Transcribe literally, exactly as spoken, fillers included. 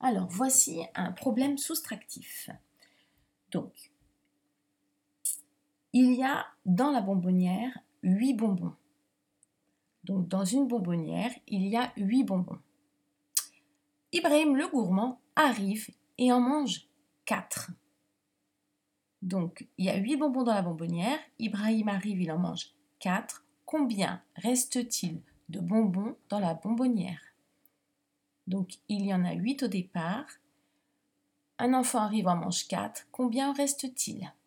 Alors, voici un problème soustractif. Donc, il y a dans la bonbonnière huit bonbons. Donc, dans une bonbonnière, il y a huit bonbons. Ibrahim le gourmand arrive et en mange quatre. Donc, il y a huit bonbons dans la bonbonnière. Ibrahim arrive, il en mange quatre. Combien reste-t-il de bonbons dans la bonbonnière? Donc, il y en a huit au départ. Un enfant arrive, en mange quatre. Combien reste-t-il?